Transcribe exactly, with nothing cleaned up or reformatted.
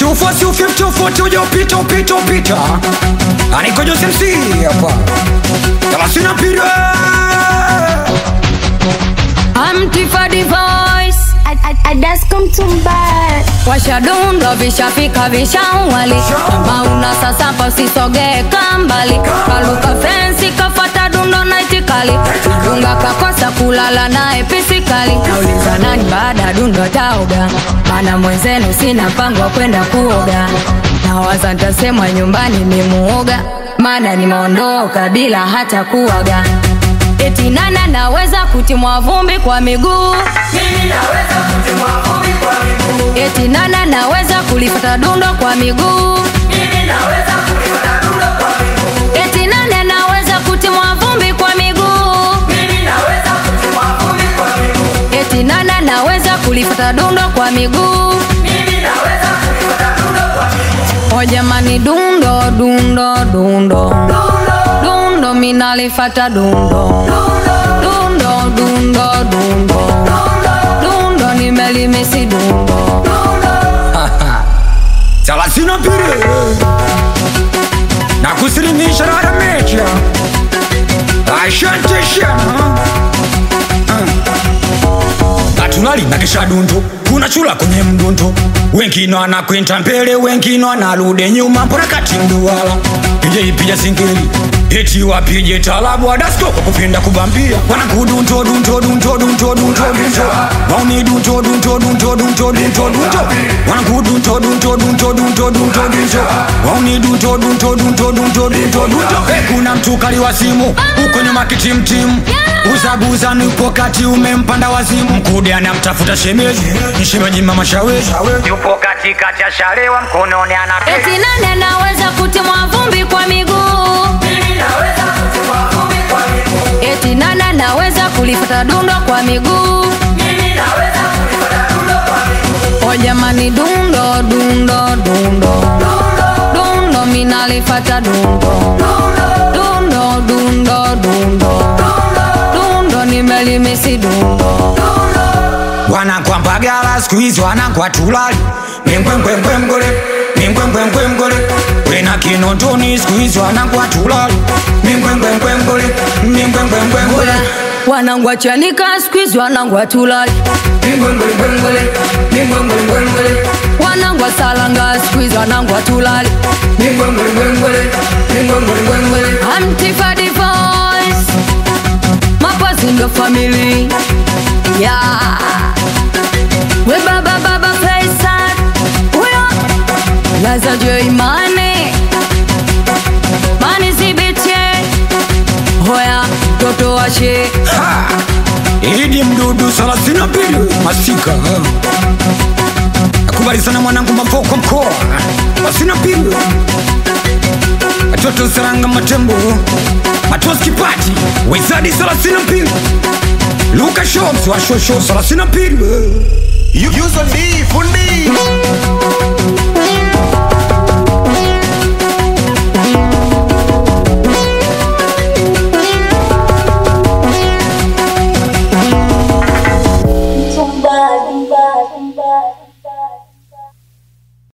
Chufa si ufifto foto yo pito pito pita Aniko jo S M C hapa Kala sina pira I'm Tifa the voice. I, I, I just come to buy. Washa dundo vishafika vishawali Mauna sasa pa usisogee kambali Kaluka fensi kafata dundo na itikali Dunga kakosa kulala na episikali Nauliza nani baada dundo tauga Mana mwenzenu sina mpango wa kwenda kuoga Na waza ntasemwa nyumbani ni muoga Mana nimeondoka bila hata kuaga Eti nana naweza kutimwa vumbi kwa miguu Mimi naweza kutimwa vumbi kwa miguu Eti nana naweza kulifata dundo kwa miguu Mimi naweza kulifata dundo kwa miguu Eti nana naweza kutimwa vumbi kwa miguu Mimi naweza kutimwa vumbi kwa miguu Eti nana naweza kulifata dundo kwa miguu Mimi naweza kulifata dundo kwa miguu O jamani dundo dundo dundo Dundo minalifata dundo Dundo dundo dundo Dundo nimelimisi dundo Salasina pire Na kusilimisha rada mecha Ashante shana Atunali na kisha dundo Kuna chula kwenye mdundo Wengine anakwenda mbele Wengine wanarude nyuma Mbona kati mduwala Pije ipija singeli Eti wapije talabu Adasko kwa kupenda kubambia Wanakudundo dundo dundo dundo dundo dundo Wauni dundo dundo dundo dundo dundo dundo Wanakudundo dundo dundo dundo dundo dundo Wauni dundo dundo dundo dundo dundo dundo Kuna mtu kali wa simu Uko nyuma kitim tim Uzabuza nipo kati umempanda wazimu Mkude anamtafuta shemeji Shemeji mama shaweji Yupo kati kati ya shalewa mkononi anapewa Eti nane naweza kutimwa vumbi kwa miguu Mimi naweza kutimwa vumbi kwa miguu Eti nana naweza kulifata dundo kwa miguu Mimi naweza kulifata dundo kwa miguu O jamani dundo dundo dundo Dundo minalifata dundo Dundo dundo dundo Dundo nimelimisi dundo Wanakwa mpagala squeeze wanakwa tulali Mingwengwengwe mgole Mingwengwengwe mgole Wena kinotoni squeeze wanakwa tulali Mingwengwengwe mgole Mingwengwengwe mgole Wanangwa chanika squeeze wanangwa tulali Mingwengwengwe mgole Mingwengwengwe mgole Wanangwa salanga squeeze wanangwa tulali Mingwengwengwe mgole Mingwengwengwe mgole I'm Tifa the voice Mapazi ndo family Yeah We baba baba Faisal Uyo Laza Joy Mane Mani zibiche Hoya Toto washe Ha! Idi mdudu salasina pili Masika Akubali sana mwanangu mafoko mkoa Masina pili Atoto saranga matembo Matos kipati Wizadi salasina pili Luka Shops wa shosho salasina pili You use on D, fundi.